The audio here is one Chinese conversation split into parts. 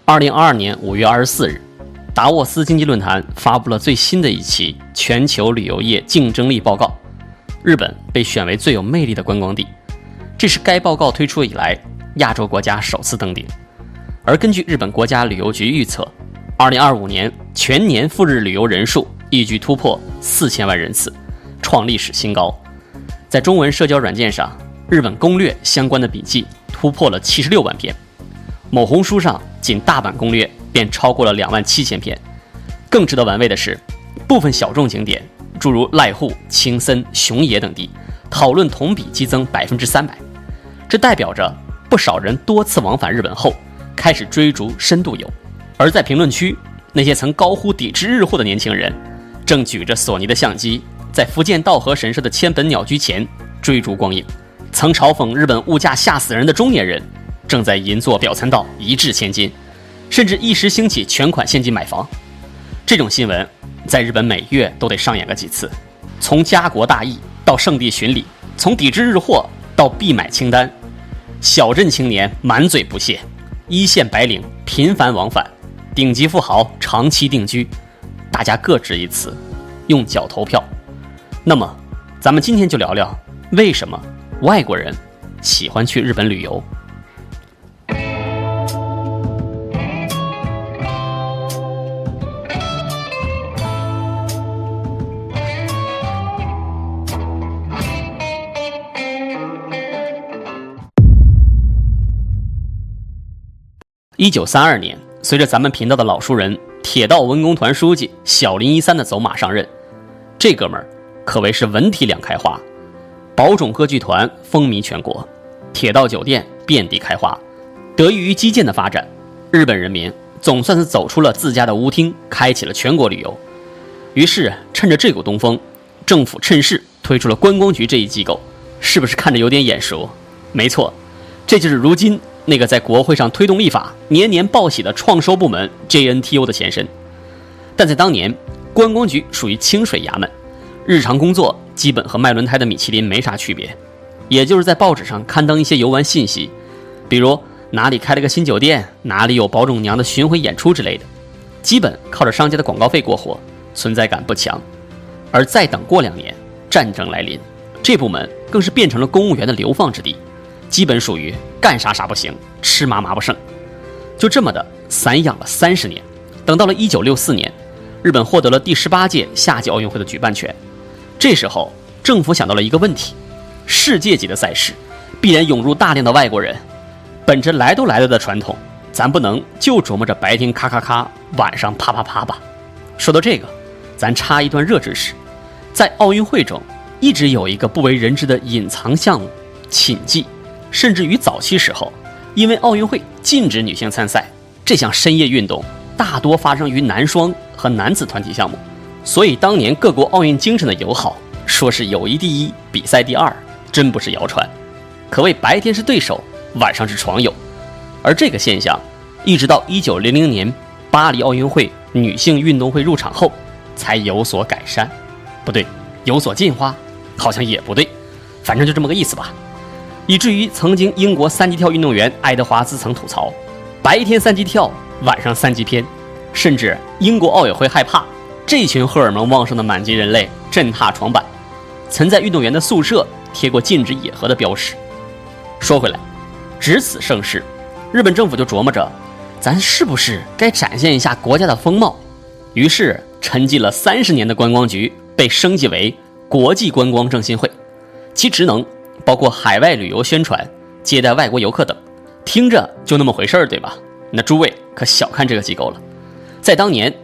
2022年5月24日，达沃斯经济论坛发布了最新的一期全球旅游业竞争力报告，日本被选为最有魅力的观光地，这是该报告推出以来亚洲国家首次登顶。而根据日本国家旅游局预测，2025年全年赴日旅游人数预计突破4000万人次，创历史新高。在中文社交软件上，日本攻略相关的笔记突破了76万篇，某红书上仅大阪攻略便超过了27000篇。更值得玩味的是，部分小众景点诸如濑户、青森、熊野等地讨论同比激增300%，这代表着不少人多次往返日本后开始追逐深度游。而在评论区，那些曾高呼抵制日货的年轻人正举着索尼的相机，在福建道和神社的千本鸟居前追逐光影。曾嘲讽日本物价吓死人的中年人正在银座表参道一掷千金，甚至一时兴起全款现金买房。这种新闻在日本每月都得上演个几次，从家国大义到圣地巡礼，从抵制日货到必买清单，小镇青年满嘴不屑，一线白领频繁往返，顶级富豪长期定居，大家各执一词，用脚投票。那么咱们今天就聊聊为什么外国人喜欢去日本旅游。1932年，随着咱们频道的老熟人铁道文工团书记小林一三的走马上任，这哥们儿可谓是文体两开花，宝冢歌剧团风靡全国，铁道酒店遍地开花。得益于基建的发展，日本人民总算是走出了自家的屋厅，开启了全国旅游。于是趁着这股东风，政府趁势推出了观光局这一机构。是不是看着有点眼熟？没错，这就是如今那个在国会上推动立法年年报喜的创收部门 JNTO 的前身。但在当年，观光局属于清水衙门，日常工作基本和卖轮胎的米其林没啥区别，也就是在报纸上刊登一些游玩信息，比如哪里开了个新酒店，哪里有宝冢娘的巡回演出之类的，基本靠着商家的广告费过活，存在感不强。而再等过2年，战争来临，这部门更是变成了公务员的流放之地，基本属于干啥啥不行，吃嘛嘛不剩。就这么的散养了30年，等到了1964年，日本获得了第18届夏季奥运会的举办权。这时候政府想到了一个问题，世界级的赛事必然涌入大量的外国人，本着来都来了的传统，咱不能就琢磨着白天咔咔咔，晚上啪啪啪吧。说到这个，咱插一段热知识，在奥运会中一直有一个不为人知的隐藏项目寝技，甚至于早期时候，因为奥运会禁止女性参赛，这项深夜运动大多发生于男双和男子团体项目，所以当年各国奥运精神的友好，说是友谊第一，比赛第二，真不是谣传，可谓白天是对手，晚上是床友。而这个现象一直到1900年巴黎奥运会女性运动会入场后才有所改善，不对，有所进化好像也不对，反正就这么个意思吧。以至于曾经英国3级跳运动员爱德华兹曾吐槽，白天3级跳，晚上3级偏，甚至英国奥委会害怕这群荷尔蒙旺盛的满级人类震踏床板，曾在运动员的宿舍贴过禁止野合的标识。说回来，值此盛世，日本政府就琢磨着咱是不是该展现一下国家的风貌，于是沉寂了30年的观光局被升级为国际观光振兴会，其职能包括海外旅游宣传、接待外国游客等，听着就那么回事儿，对吧？那诸位可小看这个机构了。在当年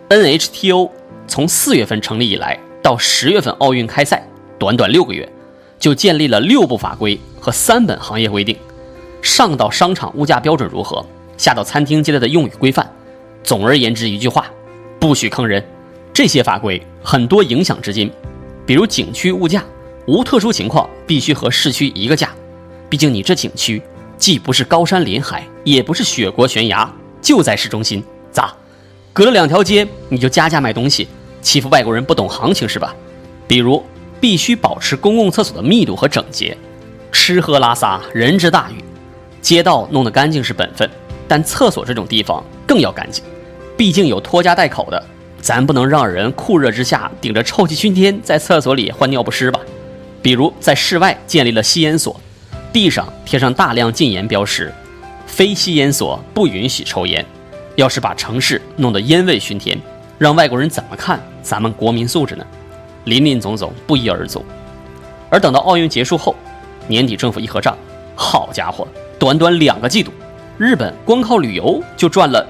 NHTO 从4月份成立以来到10月份奥运开赛，短短6个月就建立了6部法规和3本行业规定，上到商场物价标准如何，下到餐厅接待的用语规范，总而言之一句话，不许坑人。这些法规很多影响至今，比如景区物价无特殊情况必须和市区一个价，毕竟你这景区既不是高山临海，也不是雪国悬崖，就在市中心，咋隔了2条街你就加价卖东西，欺负外国人不懂行情是吧？比如必须保持公共厕所的密度和整洁，吃喝拉撒人之大欲，街道弄得干净是本分， 但厕所这种地方更要干净，毕竟有拖家带口的，咱不能让人酷热之下顶着臭气熏天在厕所里换尿不湿吧。比如在室外建立了吸烟所，地上贴上大量禁烟标识，非吸烟所不允许抽烟。要是把城市弄得烟味熏天，让外国人怎么看咱们国民素质呢？林林总总不一而足。而等到奥运结束后，年底政府一合账，好家伙，短短2个季度，日本光靠旅游就赚了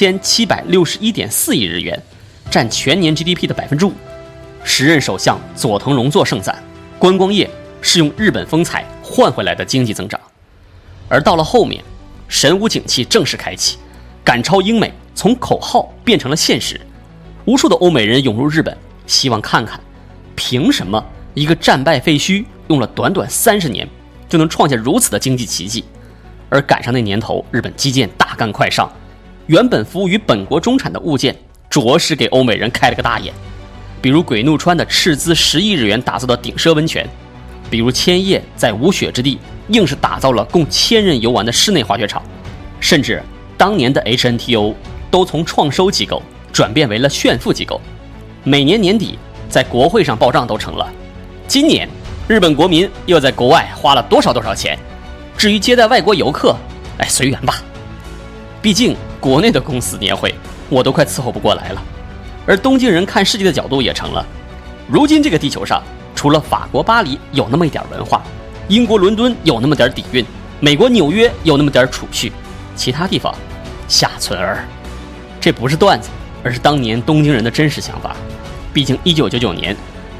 1761.4亿日元，占全年 GDP 的5%。时任首相佐藤荣作盛赞，观光业是用日本风采换回来的经济增长。而到了后面，神武景气正式开启，赶超英美从口号变成了现实，无数的欧美人涌入日本，希望看看凭什么一个战败废墟用了短短30年就能创下如此的经济奇迹。而赶上那年头，日本基建大干快上，原本服务于本国中产的物件着实给欧美人开了个大眼。比如鬼怒川的斥资10亿日元打造的顶奢温泉，比如千叶在无雪之地硬是打造了供1000人游玩的室内滑雪场，甚至当年的 HNTO 都从创收机构转变为了炫富机构。每年年底在国会上报账都成了今年日本国民又在国外花了多少钱，至于接待外国游客，随缘吧。毕竟国内的公司年会我都快伺候不过来了。而东京人看世界的角度也成了，如今这个地球上除了法国巴黎有那么一点文化，英国伦敦有那么点底蕴，美国纽约有那么点储蓄，其他地方下村儿。这不是段子，而是当年东京人的真实想法。毕竟1999年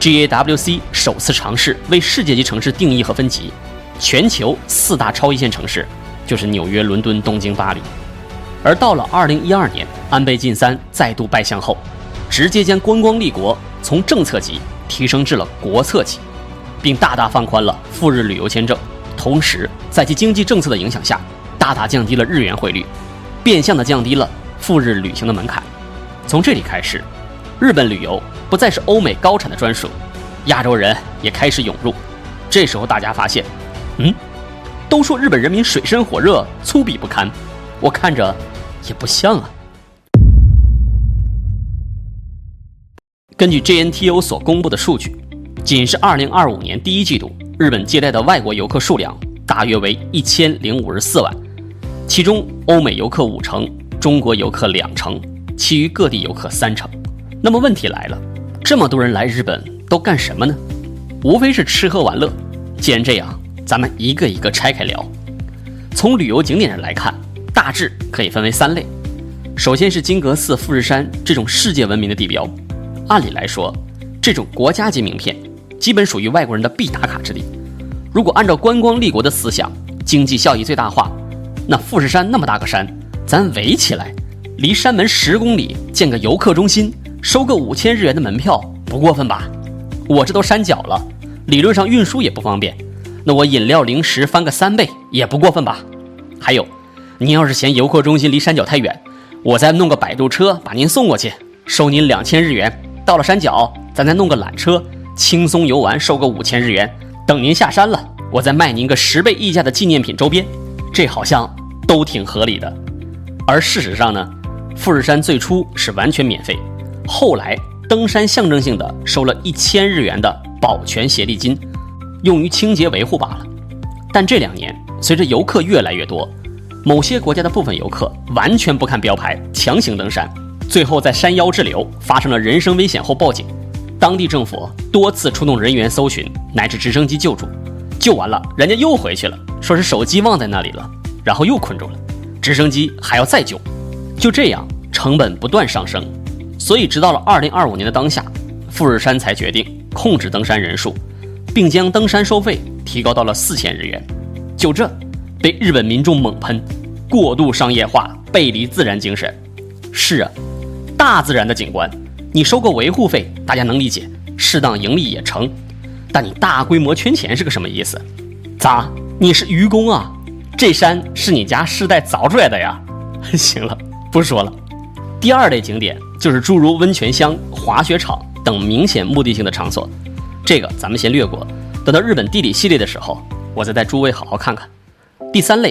GAWC 首次尝试为世界级城市定义和分级，全球4大超一线城市就是纽约、伦敦、东京、巴黎。而到了2012年，安倍晋三再度拜相后，直接将观光立国从政策级提升至了国策级，并大大放宽了赴日旅游签证，同时在其经济政策的影响下，大大降低了日元汇率，变相的降低了赴日旅行的门槛。从这里开始，日本旅游不再是欧美高产的专属，亚洲人也开始涌入。这时候大家发现，都说日本人民水深火热、粗鄙不堪，我看着也不像啊。根据 JNTO 所公布的数据，仅是2025年第一季度，日本接待的外国游客数量大约为1054万，其中欧美游客5成，中国游客2成，其余各地游客3成。那么问题来了，这么多人来日本都干什么呢？无非是吃喝玩乐。既然这样，咱们一个一个拆开聊。从旅游景点上来看，大致可以分为3类。首先是金阁寺、富士山这种世界闻名的地标，按理来说，这种国家级名片基本属于外国人的必打卡之地。如果按照观光立国的思想，经济效益最大化，那富士山那么大个山，咱围起来，离山门10公里建个游客中心，收个5000日元的门票，不过分吧？我这都山脚了，理论上运输也不方便，那我饮料零食翻个3倍也不过分吧？还有，您要是嫌游客中心离山脚太远，我再弄个摆渡车把您送过去，收您2000日元，到了山脚咱再弄个缆车轻松游玩，收个5000日元，等您下山了，我再卖您个10倍溢价的纪念品周边，这好像都挺合理的。而事实上呢，富士山最初是完全免费，后来登山象征性的收了1000日元的保全协力金，用于清洁维护罢了。但这2年随着游客越来越多，某些国家的部分游客完全不看标牌强行登山，最后在山腰滞留，发生了人身危险后报警，当地政府多次出动人员搜寻乃至直升机救助，救完了人家又回去了，说是手机忘在那里了，然后又困住了，直升机还要再救，就这样成本不断上升。所以直到了2025年的当下，富士山才决定控制登山人数，并将登山收费提高到了4000日元。就这被日本民众猛喷，过度商业化，背离自然精神。是啊，大自然的景观你收个维护费大家能理解，适当盈利也成，但你大规模圈钱是个什么意思？咋，你是愚公啊？这山是你家世代凿出来的呀？行了，不说了。第2类景点就是诸如温泉乡、滑雪场等明显目的性的场所，这个咱们先略过，等到日本地理系列的时候，我再带诸位好好看看。第3类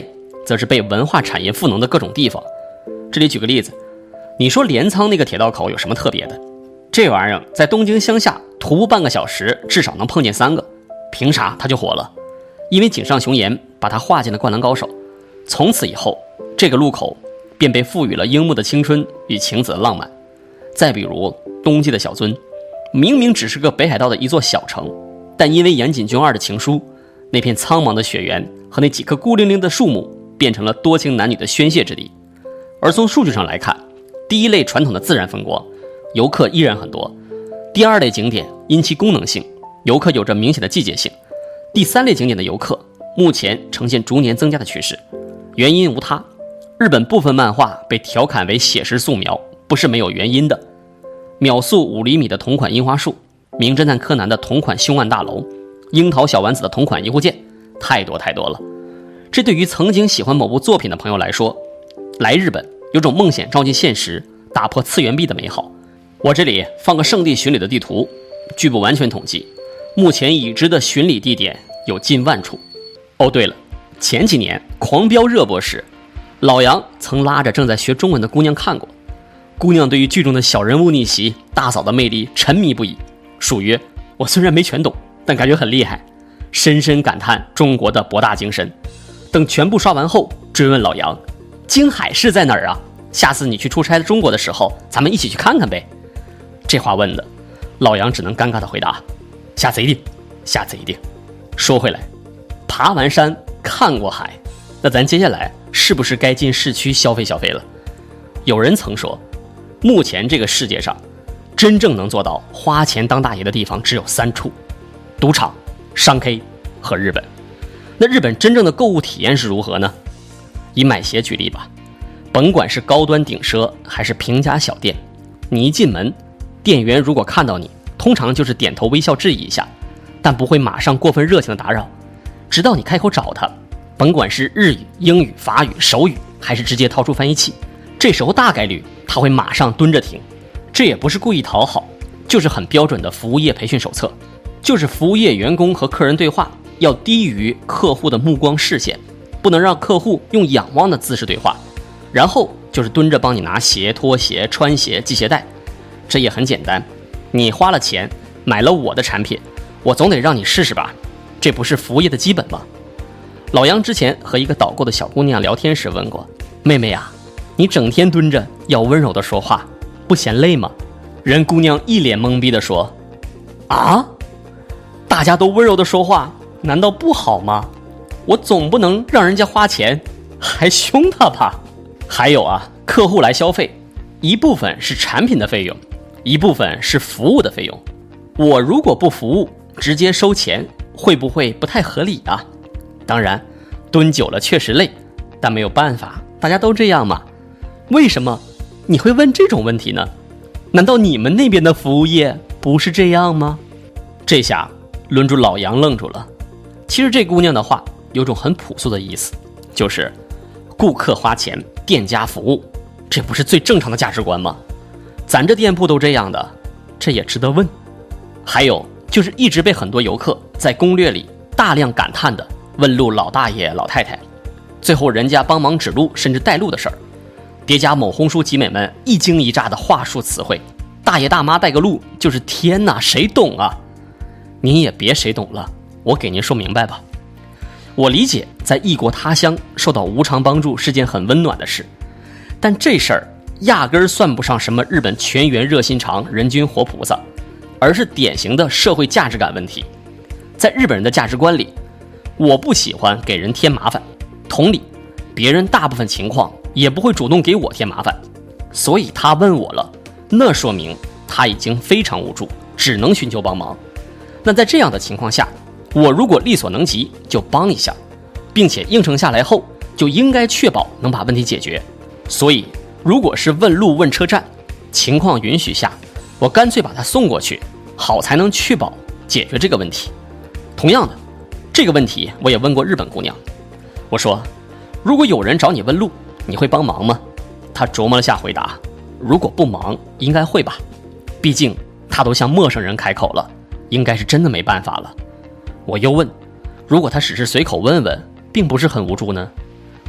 则是被文化产业赋能的各种地方。这里举个例子，你说镰仓那个铁道口有什么特别的？这玩意儿在东京乡下徒步半个小时至少能碰见3个，凭啥它就火了？因为井上雄彦把它划进了灌篮高手。从此以后，这个路口便被赋予了樱木的青春与晴子的浪漫。再比如冬季的小樽，明明只是个北海道的一座小城，但因为岩井俊二的情书，那片苍茫的雪原和那几棵孤零零的树木变成了多情男女的宣泄之地。而从数据上来看，第一类传统的自然风光，游客依然很多；第二类景点因其功能性，游客有着明显的季节性；第三类景点的游客目前呈现逐年增加的趋势。原因无他，日本部分漫画被调侃为写实素描，不是没有原因的。秒速5厘米的同款樱花树，名侦探柯南的同款凶案大楼，樱桃小丸子的同款银护剑，太多太多了。这对于曾经喜欢某部作品的朋友来说，来日本有种梦想照进现实，打破次元壁的美好。我这里放个圣地巡礼的地图，据不完全统计，目前已知的巡礼地点有近万处。哦对了，前几年狂飙热播时，老杨曾拉着正在学中文的姑娘看过。姑娘对于剧中的小人物逆袭、大嫂的魅力沉迷不已，属于我虽然没全懂，但感觉很厉害，深深感叹中国的博大精深。等全部刷完后，追问老杨，京海市在哪儿啊？下次你去出差中国的时候，咱们一起去看看呗。这话问的，老杨只能尴尬地回答，下次一定，下次一定。说回来，爬完山看过海，那咱接下来是不是该进市区消费消费了？有人曾说，目前这个世界上真正能做到花钱当大爷的地方只有3处：赌场、商 K 和日本。那日本真正的购物体验是如何呢？以买鞋举例吧，甭管是高端顶奢还是平价小店，你一进门，店员如果看到你，通常就是点头微笑致意一下，但不会马上过分热情的打扰，直到你开口找他，甭管是日语、英语、法语、手语，还是直接掏出翻译器，这时候大概率他会马上蹲着停。这也不是故意讨好，就是很标准的服务业培训手册，就是服务业员工和客人对话要低于客户的目光视线，不能让客户用仰望的姿势对话，然后就是蹲着帮你拿鞋、脱鞋、穿鞋、系鞋带。这也很简单，你花了钱买了我的产品，我总得让你试试吧，这不是服务业的基本吗？老杨之前和一个导购的小姑娘聊天时问过，妹妹啊，你整天蹲着要温柔的说话，不嫌累吗？人姑娘一脸懵逼的说，啊，大家都温柔的说话难道不好吗？我总不能让人家花钱还凶他吧。还有啊，客户来消费，一部分是产品的费用，一部分是服务的费用。我如果不服务，直接收钱，会不会不太合理啊？当然，蹲久了确实累，但没有办法，大家都这样嘛。为什么你会问这种问题呢？难道你们那边的服务业不是这样吗？这下轮住老杨愣住了。其实这姑娘的话有种很朴素的意思，就是顾客花钱，店家服务，这不是最正常的价值观吗？咱这店铺都这样的，这也值得问。还有就是一直被很多游客在攻略里大量感叹的问路老大爷老太太，最后人家帮忙指路甚至带路的事儿，叠加某红书集美们一惊一乍的话术词汇，大爷大妈带个路就是天哪，谁懂啊？您也别谁懂了，我给您说明白吧。我理解在异国他乡受到无偿帮助是件很温暖的事，但这事儿压根儿算不上什么日本全员热心肠人均活菩萨，而是典型的社会价值感问题。在日本人的价值观里，我不喜欢给人添麻烦，同理，别人大部分情况也不会主动给我添麻烦，所以他问我了，那说明他已经非常无助，只能寻求帮忙。那在这样的情况下，我如果力所能及就帮一下，并且应承下来后就应该确保能把问题解决。所以如果是问路问车站，情况允许下，我干脆把他送过去，好才能确保解决这个问题。同样的，这个问题我也问过日本姑娘，我说如果有人找你问路，你会帮忙吗？她琢磨了下回答，如果不忙应该会吧，毕竟她都向陌生人开口了，应该是真的没办法了。我又问，如果他只是随口问问，并不是很无助呢？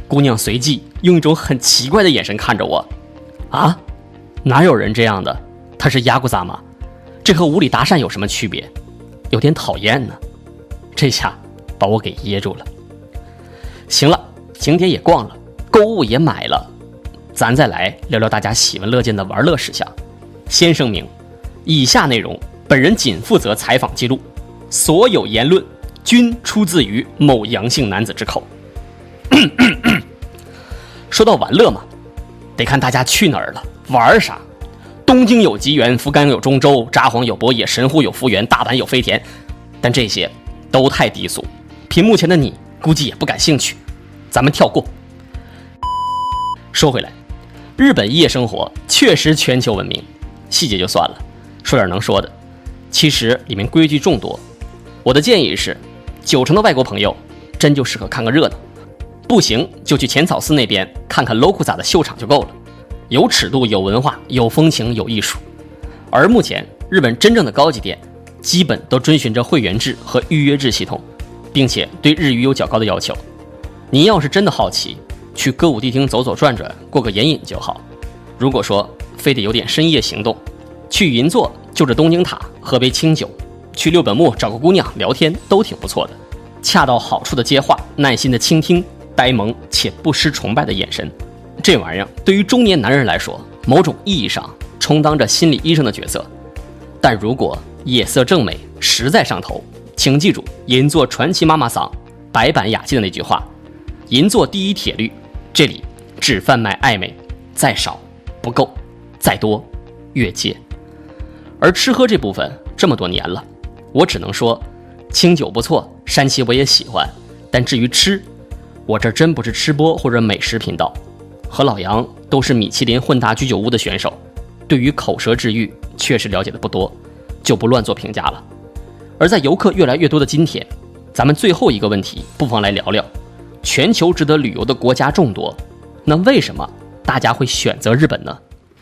姑娘随即用一种很奇怪的眼神看着我。啊，哪有人这样的？他是ヤクザ吗？这和无理搭讪有什么区别？有点讨厌呢。这下把我给噎住了。行了，景点也逛了，购物也买了，咱再来聊聊大家喜闻乐见的玩乐事项。先声明，以下内容本人仅负责采访记录，所有言论均出自于某阳性男子之口。说到玩乐嘛，得看大家去哪儿了，玩啥。东京有吉原，福冈有中州，札幌有博野，神户有福原，大阪有飞田，但这些都太低俗，屏幕前的你估计也不感兴趣，咱们跳过。说回来，日本夜生活确实全球闻名，细节就算了，说点能说的。其实里面规矩众多，我的建议是，90%的外国朋友真就适合看个热闹，不行就去浅草寺那边看看 Lokuza 的秀场就够了。有尺度，有文化，有风情，有艺术。而目前日本真正的高级店基本都遵循着会员制和预约制系统，并且对日语有较高的要求。您要是真的好奇，去歌舞伎町走走转转，过个眼瘾就好。如果说非得有点深夜行动，去银座就着东京塔喝杯清酒，去六本木找个姑娘聊天都挺不错的。恰到好处的接话，耐心的倾听，呆萌且不失崇拜的眼神，这玩意儿对于中年男人来说，某种意义上充当着心理医生的角色。但如果野色正美实在上头，请记住银座传奇妈妈桑白板雅纪的那句话：银座第一铁律，这里只贩卖暧昧，再少不够，再多越界。而吃喝这部分这么多年了，我只能说清酒不错，山崎我也喜欢，但至于吃，我这真不是吃播或者美食频道，和老杨都是米其林混搭居酒屋的选手，对于口舌之欲确实了解的不多，就不乱做评价了。而在游客越来越多的今天，咱们最后一个问题不妨来聊聊，全球值得旅游的国家众多，那为什么大家会选择日本呢？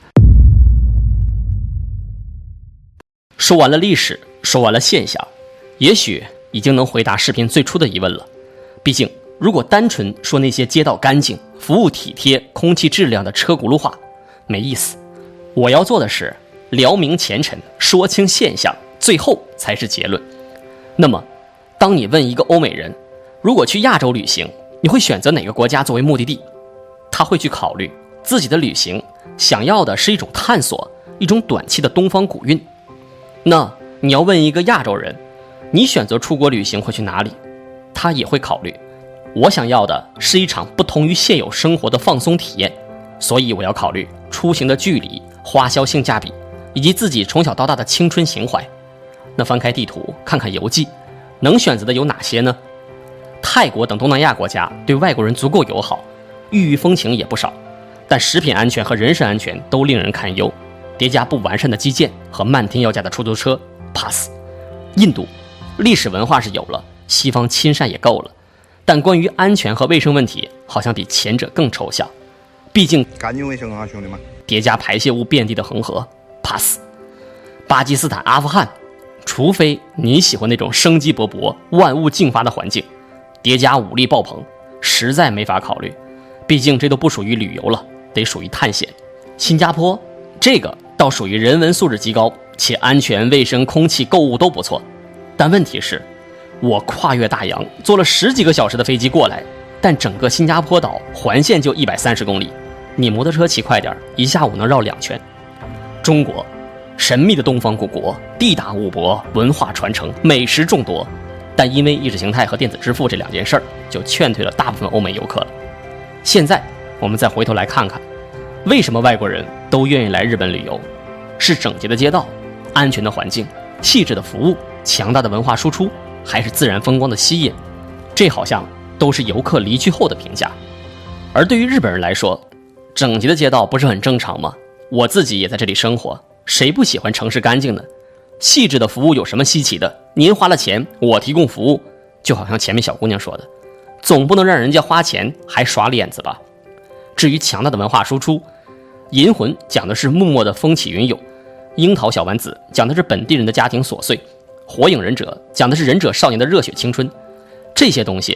说完了历史，说完了现象，也许已经能回答视频最初的疑问了。毕竟如果单纯说那些街道干净、服务体贴、空气质量的车轱辘话，没意思。我要做的是聊明前尘，说清现象，最后才是结论。那么当你问一个欧美人，如果去亚洲旅行，你会选择哪个国家作为目的地？他会去考虑自己的旅行想要的是一种探索，一种短期的东方古韵。那你要问一个亚洲人，你选择出国旅行会去哪里？他也会考虑，我想要的是一场不同于现有生活的放松体验，所以我要考虑出行的距离、花销性价比，以及自己从小到大的青春情怀。那翻开地图看看游记，能选择的有哪些呢？泰国等东南亚国家对外国人足够友好，异域风情也不少，但食品安全和人身安全都令人堪忧，叠加不完善的基建和漫天要价的出租车 pass。 印度历史文化是有了，西方亲善也够了，但关于安全和卫生问题好像比前者更抽象，毕竟干净卫生啊，兄弟们。 叠加排泄物遍地的恒河 pass。 巴基斯坦、阿富汗，除非你喜欢那种生机勃勃、万物竞发的环境，叠加武力爆棚，实在没法考虑，毕竟这都不属于旅游了，得属于探险。新加坡这个倒属于人文素质极高，且安全卫生空气购物都不错，但问题是我跨越大洋坐了10几个小时的飞机过来，但整个新加坡岛环线就130公里，你摩托车骑快点一下午能绕2圈。中国神秘的东方古国，地大物博，文化传承，美食众多，但因为意识形态和电子支付这2件事儿，就劝退了大部分欧美游客了。现在我们再回头来看看，为什么外国人都愿意来日本旅游？是整洁的街道、安全的环境、细致的服务、强大的文化输出，还是自然风光的吸引？这好像都是游客离去后的评价。而对于日本人来说，整洁的街道不是很正常吗？我自己也在这里生活，谁不喜欢城市干净呢？细致的服务有什么稀奇的？您花了钱，我提供服务，就好像前面小姑娘说的，总不能让人家花钱还耍脸子吧。至于强大的文化输出，银魂讲的是默默的风起云涌，樱桃小丸子讲的是本地人的家庭琐碎，火影忍者讲的是忍者少年的热血青春。这些东西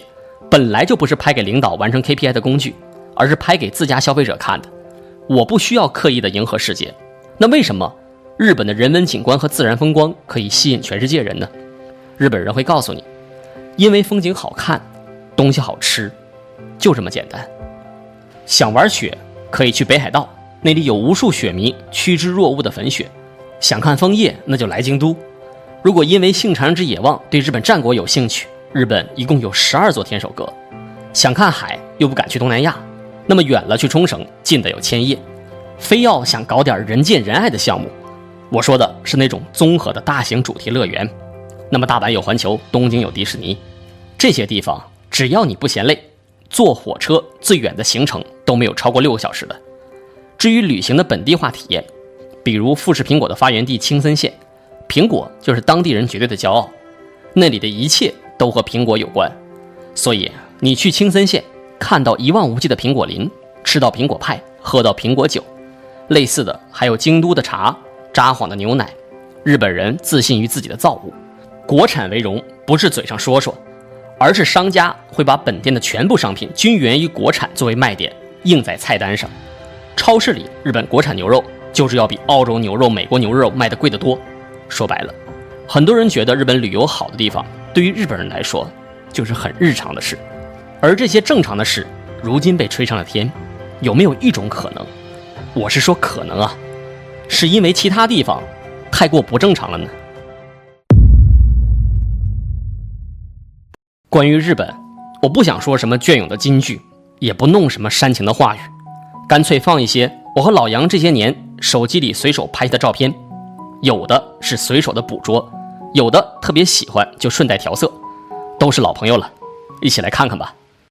本来就不是拍给领导完成 KPI 的工具，而是拍给自家消费者看的。我不需要刻意的迎合世界，那为什么日本的人文景观和自然风光可以吸引全世界人呢？日本人会告诉你，因为风景好看，东西好吃，就这么简单。想玩雪，可以去北海道，那里有无数雪迷趋之若鹜的粉雪。想看枫叶，那就来京都。如果因为幸长之野望对日本战国有兴趣，日本一共有12座天守阁。想看海又不敢去东南亚，那么远了去冲绳，近的有千叶。非要想搞点人见人爱的项目，我说的是那种综合的大型主题乐园。那么大阪有环球，东京有迪士尼，这些地方只要你不嫌累，坐火车最远的行程都没有超过6个小时的。至于旅行的本地化体验，比如富士苹果的发源地青森县，苹果就是当地人绝对的骄傲，那里的一切都和苹果有关。所以你去青森县，看到一望无际的苹果林，吃到苹果派，喝到苹果酒。类似的还有京都的茶，札幌的牛奶。日本人自信于自己的造物，国产为荣，不是嘴上说说，而是商家会把本店的全部商品均源于国产作为卖点，印在菜单上。超市里日本国产牛肉就是要比澳洲牛肉、美国牛肉卖得贵得多。说白了，很多人觉得日本旅游好的地方，对于日本人来说就是很日常的事，而这些正常的事如今被吹上了天。有没有一种可能，我是说可能啊，是因为其他地方太过不正常了呢？关于日本，我不想说什么隽永的金句，也不弄什么煽情的话语，干脆放一些我和老杨这些年手机里随手拍的照片，有的是随手的捕捉，有的特别喜欢就顺带调色，都是老朋友了，一起来看看吧。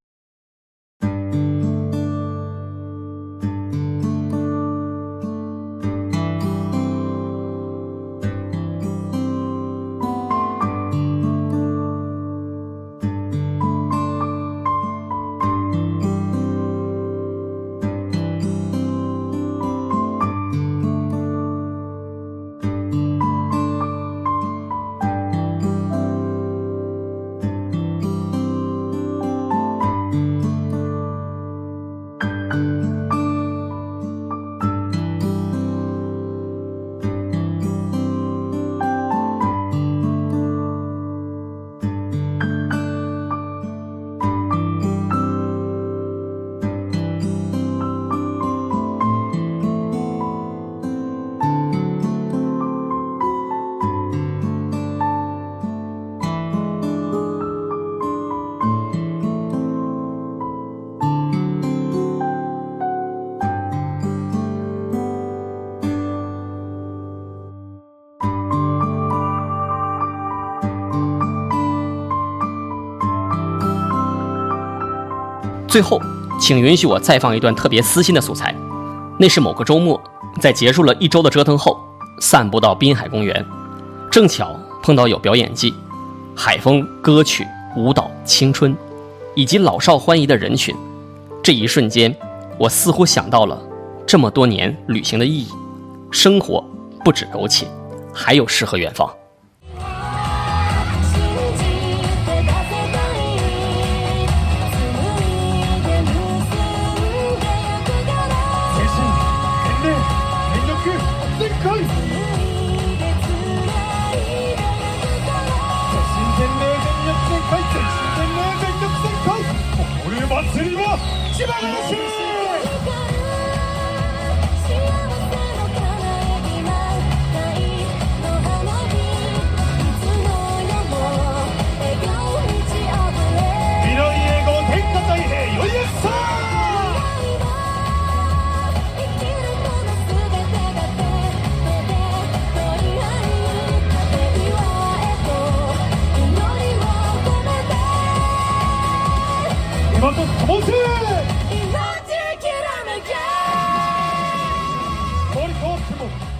最后，请允许我再放一段特别私心的素材。那是某个周末，在结束了1周的折腾后，散步到滨海公园，正巧碰到有表演季，海风、歌曲、舞蹈、青春，以及老少欢宜的人群。这一瞬间，我似乎想到了这么多年旅行的意义。生活不止苟且，还有诗和远方。 変わっても